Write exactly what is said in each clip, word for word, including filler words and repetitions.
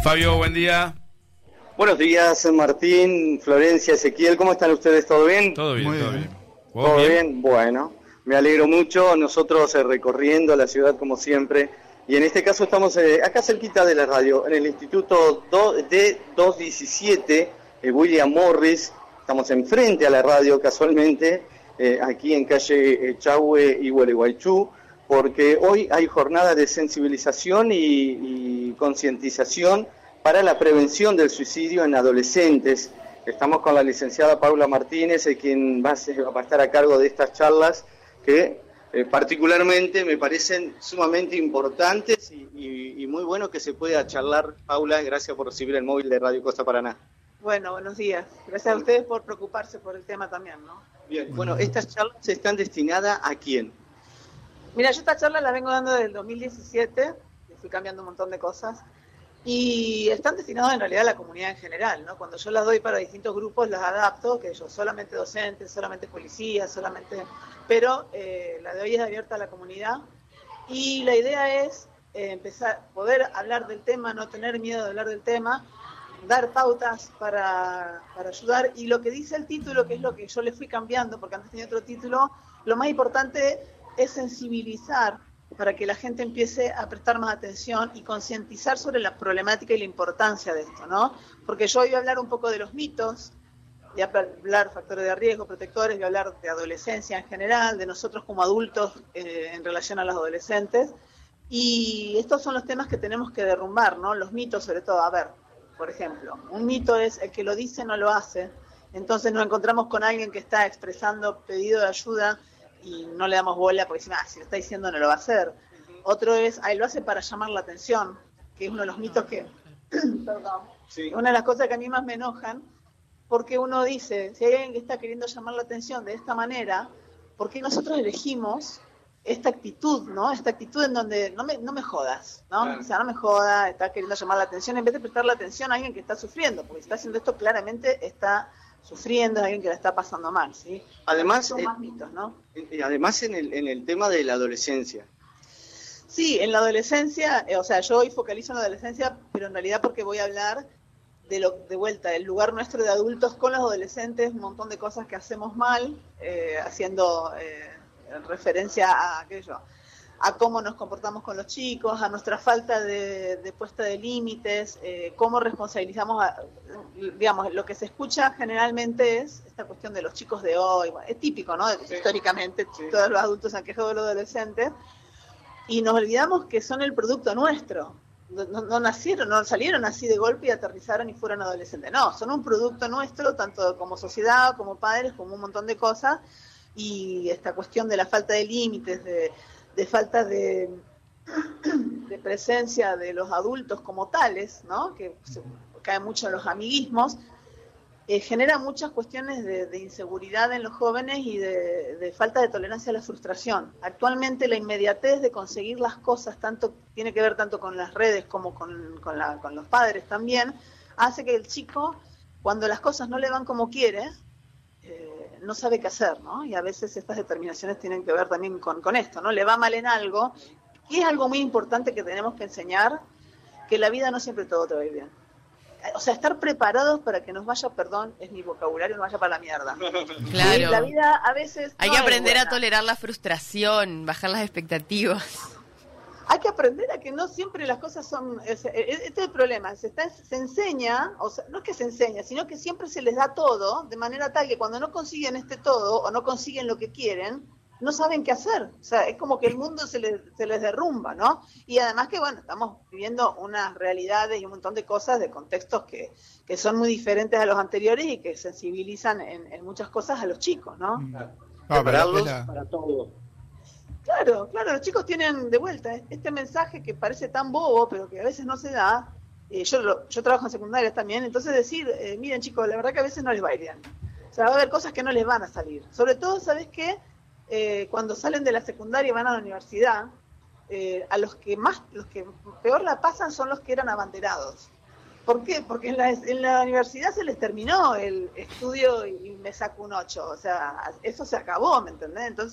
Fabio, buen día. Buenos días, Martín, Florencia, Ezequiel, ¿cómo están ustedes? ¿Todo bien? Todo bien, Muy todo bien. bien. ¿Todo bien? bien? Bueno, me alegro mucho. Nosotros eh, recorriendo la ciudad como siempre. Y en este caso estamos eh, acá cerquita de la radio, en el Instituto D doscientos diecisiete, eh, William Morris. Estamos enfrente a la radio casualmente, eh, aquí en calle eh, Chahue y Gualeguaychú, porque hoy hay jornada de sensibilización y, y concientización para la prevención del suicidio en adolescentes. Estamos con la licenciada Paula Martínez, eh, quien va a, va a estar a cargo de estas charlas que eh, particularmente me parecen sumamente importantes y, y, y muy bueno que se pueda charlar. Paula, gracias por recibir el móvil de Radio Costa Paraná. Bueno, buenos días. Gracias a ustedes por preocuparse por el tema también, ¿no? Bien, bueno, estas charlas están destinadas ¿a quién? Mira, yo esta charla la vengo dando desde el dos mil diecisiete, fui cambiando un montón de cosas, y están destinadas en realidad a la comunidad en general, ¿no? Cuando yo las doy para distintos grupos, las adapto, que yo solamente docentes, solamente policías, solamente... Pero eh, la de hoy es abierta a la comunidad, y la idea es eh, empezar, poder hablar del tema, no tener miedo de hablar del tema, dar pautas para, para ayudar, y lo que dice el título, que es lo que yo le fui cambiando, porque antes tenía otro título, lo más importante es sensibilizar para que la gente empiece a prestar más atención y concientizar sobre la problemática y la importancia de esto, ¿no? Porque yo voy a hablar un poco de los mitos, voy a hablar factores de riesgo, protectores, voy a hablar de adolescencia en general, de nosotros como adultos eh, en relación a los adolescentes, y estos son los temas que tenemos que derrumbar, ¿no? Los mitos sobre todo. A ver, por ejemplo, un mito es el que lo dice no lo hace, entonces nos encontramos con alguien que está expresando pedido de ayuda y no le damos bola porque decimos, ah, si lo está diciendo no lo va a hacer. Uh-huh. Otro es, ahí lo hace para llamar la atención, que es uno de los mitos que, perdón, sí. Una de las cosas que a mí más me enojan, porque uno dice, si hay alguien que está queriendo llamar la atención de esta manera, ¿por qué nosotros elegimos esta actitud, ¿no? Esta actitud en donde no me, no me jodas, ¿no? Claro. O sea, no me joda, está queriendo llamar la atención, en vez de prestarle atención a alguien que está sufriendo, porque si está haciendo esto claramente está sufriendo, es alguien que la está pasando mal, ¿sí? Además, son eh, más mitos, ¿no? Y además en el, en el tema de la adolescencia. Sí, en la adolescencia, eh, o sea, yo hoy focalizo en la adolescencia, pero en realidad porque voy a hablar de lo de vuelta, del lugar nuestro de adultos con los adolescentes, un montón de cosas que hacemos mal, eh, haciendo eh, referencia a aquello, a cómo nos comportamos con los chicos, a nuestra falta de, de puesta de límites, eh, cómo responsabilizamos, a, digamos, lo que se escucha generalmente es esta cuestión de los chicos de hoy, bueno, es típico, ¿no? Sí. Históricamente sí. Todos los adultos han quejado de los adolescentes, y nos olvidamos que son el producto nuestro, no, no nacieron, no salieron así de golpe y aterrizaron y fueron adolescentes, no, son un producto nuestro, tanto como sociedad, como padres, como un montón de cosas, y esta cuestión de la falta de límites, de de falta de, de presencia de los adultos como tales, ¿no? Que se cae mucho en los amiguismos, eh, genera muchas cuestiones de, de inseguridad en los jóvenes y de, de falta de tolerancia a la frustración. Actualmente la inmediatez de conseguir las cosas, tanto tiene que ver tanto con las redes como con, con, la, con los padres también, hace que el chico, cuando las cosas no le van como quiere, eh, no sabe qué hacer, ¿no? Y a veces estas determinaciones tienen que ver también con, con esto, ¿no? Le va mal en algo, y es algo muy importante que tenemos que enseñar, que la vida no siempre todo te va a ir bien. O sea, estar preparados para que nos vaya, perdón, es mi vocabulario, nos vaya para la mierda. Claro. Y la vida a veces Hay no que aprender es a tolerar la frustración, bajar las expectativas. Hay que aprender a que no siempre las cosas son... Este es el problema, se, está, se enseña, o sea, no es que se enseña, sino que siempre se les da todo, de manera tal que cuando no consiguen este todo, o no consiguen lo que quieren, no saben qué hacer. O sea, es como que el mundo se les, se les derrumba, ¿no? Y además que, bueno, estamos viviendo unas realidades y un montón de cosas, de contextos que, que son muy diferentes a los anteriores y que sensibilizan en, en muchas cosas a los chicos, ¿no? Ah, Prepararlos la... para todo. Claro, claro, los chicos tienen de vuelta este mensaje que parece tan bobo, pero que a veces no se da. Eh, yo lo, yo trabajo en secundarias también, entonces decir, eh, miren chicos, la verdad que a veces no les va a ir bien. O sea, va a haber cosas que no les van a salir. Sobre todo, ¿sabes qué? Eh, cuando salen de la secundaria y van a la universidad, eh, a los que más, los que peor la pasan son los que eran abanderados. ¿Por qué? Porque en la, en la universidad se les terminó el estudio y me saco un ocho, o sea, eso se acabó, ¿me entendés? Entonces,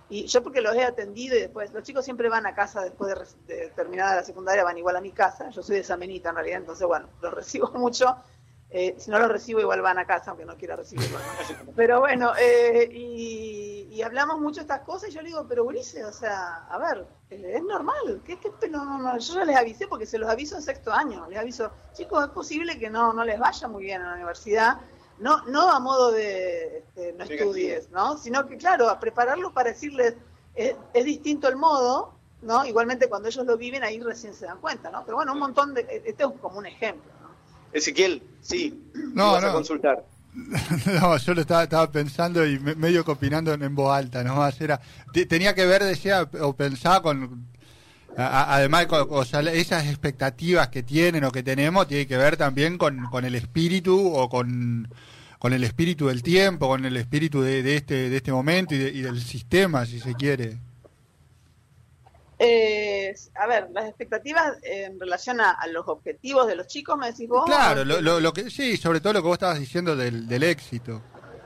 Y yo porque los he atendido y después, los chicos siempre van a casa después de, de terminada la secundaria, van igual a mi casa, yo soy de San Benito en realidad, entonces bueno, los recibo mucho, eh, si no los recibo igual van a casa, aunque no quiera recibirlos, ¿no? Pero bueno, eh, y, y hablamos mucho de estas cosas y yo le digo, pero Ulises, o sea, a ver, es normal, ¿qué, qué, no, no, no, yo ya les avisé porque se los aviso en sexto año, les aviso, chicos, es posible que no, no les vaya muy bien a la universidad, no, no a modo de este, no estudies, ¿no? Sino que, claro, a prepararlos para decirles, es, es distinto el modo, ¿no? Igualmente cuando ellos lo viven, ahí recién se dan cuenta, ¿no? Pero bueno, un montón de, este es como un ejemplo, ¿no? Ezequiel, sí, no, vas no. a consultar. No, yo lo estaba, estaba pensando y me, medio que opinando en, en voz alta, nomás era, te, tenía que ver, decía, o pensaba con, a, además, con, o sea, esas expectativas que tienen o que tenemos, tiene que ver también con, con el espíritu o con, con el espíritu del tiempo, con el espíritu de, de este, de este momento y, de, y del sistema, si se quiere. Eh, a ver, las expectativas en relación a, a los objetivos de los chicos, me decís vos. Claro, lo, lo, lo que sí, sobre todo lo que vos estabas diciendo del, del éxito.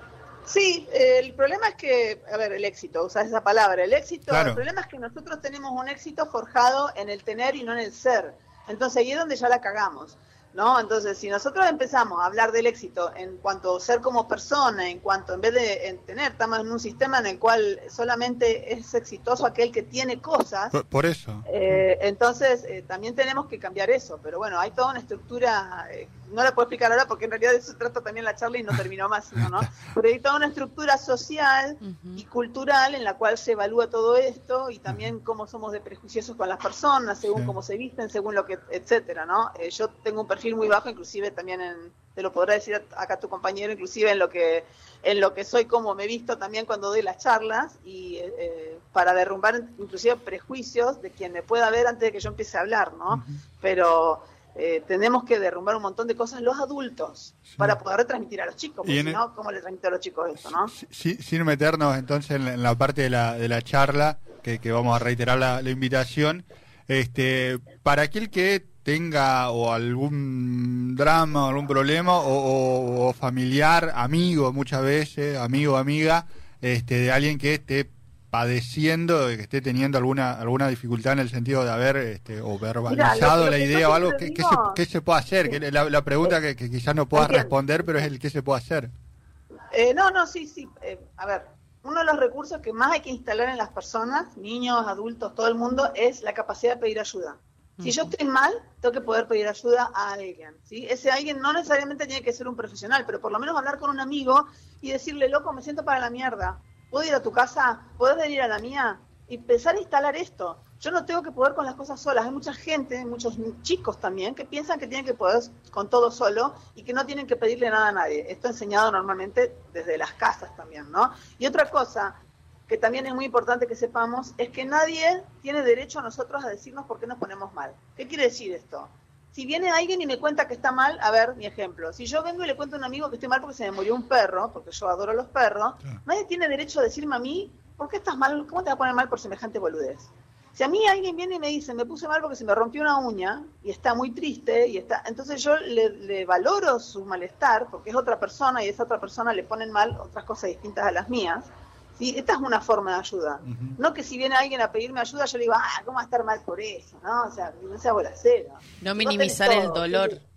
Sí, eh, el problema es que, a ver, el éxito, usás esa palabra, el éxito, Claro. El problema es que nosotros tenemos un éxito forjado en el tener y no en el ser. Entonces ahí es donde ya la cagamos, ¿no? Entonces, si nosotros empezamos a hablar del éxito en cuanto a ser como persona, en cuanto, en vez de en tener, estamos en un sistema en el cual solamente es exitoso aquel que tiene cosas. Por, por eso. Eh, entonces, eh, también tenemos que cambiar eso. Pero bueno, hay toda una estructura, eh, no la puedo explicar ahora porque en realidad de eso se trata también la charla y no terminó más, sino, ¿no? Pero hay toda una estructura social y cultural en la cual se evalúa todo esto y también cómo somos de prejuiciosos con las personas, según Sí. cómo se visten, según lo que, etcétera, ¿no? Eh, yo tengo un perfil muy bajo, inclusive también en, te lo podrá decir acá tu compañero, inclusive en lo que en lo que soy, como me visto también cuando doy las charlas y eh, para derrumbar inclusive prejuicios de quien me pueda ver antes de que yo empiece a hablar, ¿no? Uh-huh. Pero eh, tenemos que derrumbar un montón de cosas los adultos sí. para poder transmitir a los chicos, porque si no, ¿cómo le transmito a los chicos esto, no? Sí, sin meternos entonces en la, en la parte de la, de la charla, que, que vamos a reiterar la, la invitación, este, para aquel que tenga o algún drama o algún problema o, o, o familiar, amigo muchas veces, amigo o amiga, este, de alguien que esté padeciendo, que esté teniendo alguna alguna dificultad en el sentido de haber este, o verbalizado Mirá, la idea o algo, ¿qué, ¿qué, se, ¿qué se puede hacer? Sí. Que la, la pregunta que, que quizás no puedas responder, pero es el ¿qué se puede hacer? Eh, no, no, sí, sí. Eh, a ver, uno de los recursos que más hay que instalar en las personas, niños, adultos, todo el mundo, es la capacidad de pedir ayuda. Si yo estoy mal, tengo que poder pedir ayuda a alguien, ¿sí? Ese alguien no necesariamente tiene que ser un profesional, pero por lo menos hablar con un amigo y decirle, loco, me siento para la mierda, ¿puedo ir a tu casa? ¿Puedes venir a la mía? Y empezar a instalar esto. Yo no tengo que poder con las cosas solas. Hay mucha gente, muchos chicos también, que piensan que tienen que poder con todo solo y que no tienen que pedirle nada a nadie. Esto enseñado normalmente desde las casas también, ¿no? Y otra cosa que también es muy importante que sepamos, es que nadie tiene derecho a nosotros a decirnos por qué nos ponemos mal. ¿Qué quiere decir esto? Si viene alguien y me cuenta que está mal, a ver, mi ejemplo, si yo vengo y le cuento a un amigo que estoy mal porque se me murió un perro, porque yo adoro los perros, sí. Nadie tiene derecho a decirme a mí, ¿por qué estás mal? ¿Cómo te vas a poner mal por semejante boludez? Si a mí alguien viene y me dice, me puse mal porque se me rompió una uña, y está muy triste, y está, entonces yo le, le valoro su malestar, porque es otra persona, y a esa otra persona le ponen mal otras cosas distintas a las mías. Sí, esta es una forma de ayuda. Uh-huh. No que si viene alguien a pedirme ayuda, yo le digo, ah, ¿cómo va a estar mal por eso? No, o sea, no sea bolacero. No minimizar el dolor. ¿Sí?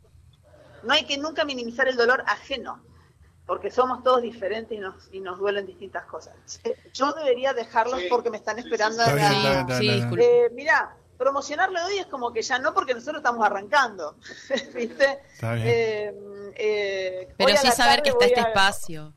No hay que nunca minimizar el dolor ajeno, porque somos todos diferentes y nos, y nos duelen distintas cosas. Yo debería dejarlos sí. porque me están esperando. Sí, sí, sí. A... Sí, sí, sí. Eh, mirá, promocionarlo de hoy es como que ya no, porque nosotros estamos arrancando, ¿viste? Está bien. Eh, eh, Pero sí saber que está este a... espacio.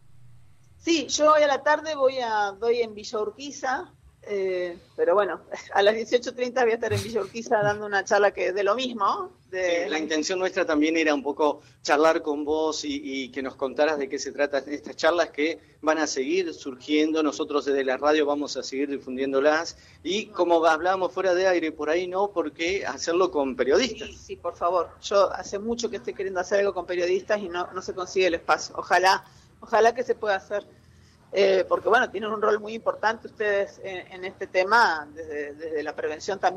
Sí, yo hoy a la tarde voy a doy en Villa Urquiza, eh, pero bueno, a las dieciocho treinta voy a estar en Villa Urquiza dando una charla que de lo mismo. De... Sí, la intención nuestra también era un poco charlar con vos y, y que nos contaras de qué se trata estas charlas que van a seguir surgiendo. Nosotros desde la radio vamos a seguir difundiéndolas y como hablábamos fuera de aire, por ahí no, porque hacerlo con periodistas. Sí, sí, por favor. Yo hace mucho que estoy queriendo hacer algo con periodistas y no, no se consigue el espacio. Ojalá. Ojalá que se pueda hacer, eh, porque bueno, tienen un rol muy importante ustedes en, en este tema, desde, desde la prevención también.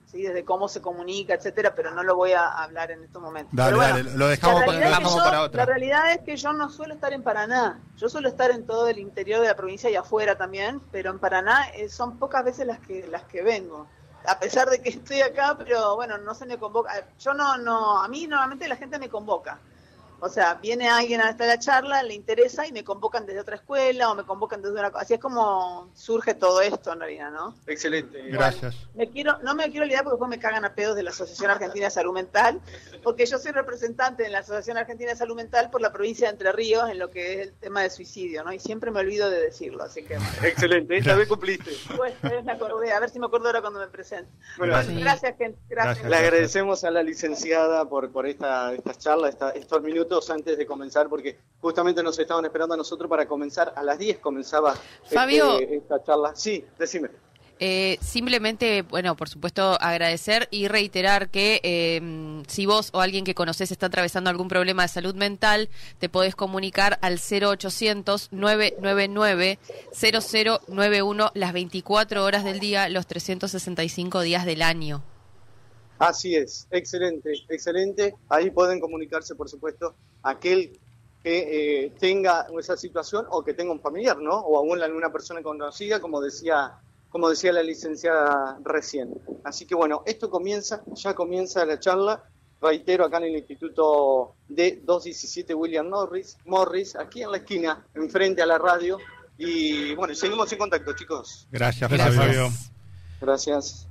¿sí? Desde cómo se comunica, etcétera, pero no lo voy a hablar en estos momentos. Dale, pero bueno, dale, lo dejamos, la lo realidad, es dejamos que yo, para otra. la realidad es que yo no suelo estar en Paraná, yo suelo estar en todo el interior de la provincia y afuera también, pero en Paraná eh, son pocas veces las que las que vengo. A pesar de que estoy acá, pero bueno, no se me convoca. Yo no, no, a mí normalmente la gente me convoca. O sea, viene alguien a esta la charla, le interesa y me convocan desde otra escuela o me convocan desde una... Así es como surge todo esto en realidad, ¿no? Excelente. Gracias. Bueno, me quiero, no me quiero olvidar porque después me cagan a pedos de la Asociación Argentina de Salud Mental, porque yo soy representante de la Asociación Argentina de Salud Mental por la provincia de Entre Ríos en lo que es el tema de suicidio, ¿no? Y siempre me olvido de decirlo, así que... Excelente, esta vez cumpliste. Pues me acordé, a ver si me acuerdo ahora cuando me presente. Bueno, Bueno, sí. gracias, gente. Gracias. Gracias. Le agradecemos a la licenciada por, por esta, estas charlas, esta, estos minutos antes de comenzar, porque justamente nos estaban esperando a nosotros para comenzar. A las diez comenzaba Fabio. este, esta charla. Sí, decime. Eh, simplemente, bueno, por supuesto, agradecer y reiterar que eh, si vos o alguien que conoces está atravesando algún problema de salud mental, te podés comunicar al cero ochocientos, nueve nueve nueve, cero cero nueve uno las veinticuatro horas del día, los trescientos sesenta y cinco días del año. Así es, excelente, excelente. Ahí pueden comunicarse, por supuesto, aquel que eh, tenga esa situación o que tenga un familiar, ¿no? O aún alguna persona conocida, como decía, como decía la licenciada recién. Así que bueno, esto comienza, ya comienza la charla. Reitero, acá en el Instituto D doscientos diecisiete William Morris, Morris, aquí en la esquina, enfrente a la radio. Y bueno, seguimos en contacto, chicos. Gracias, Gracias. Fabio. Gracias.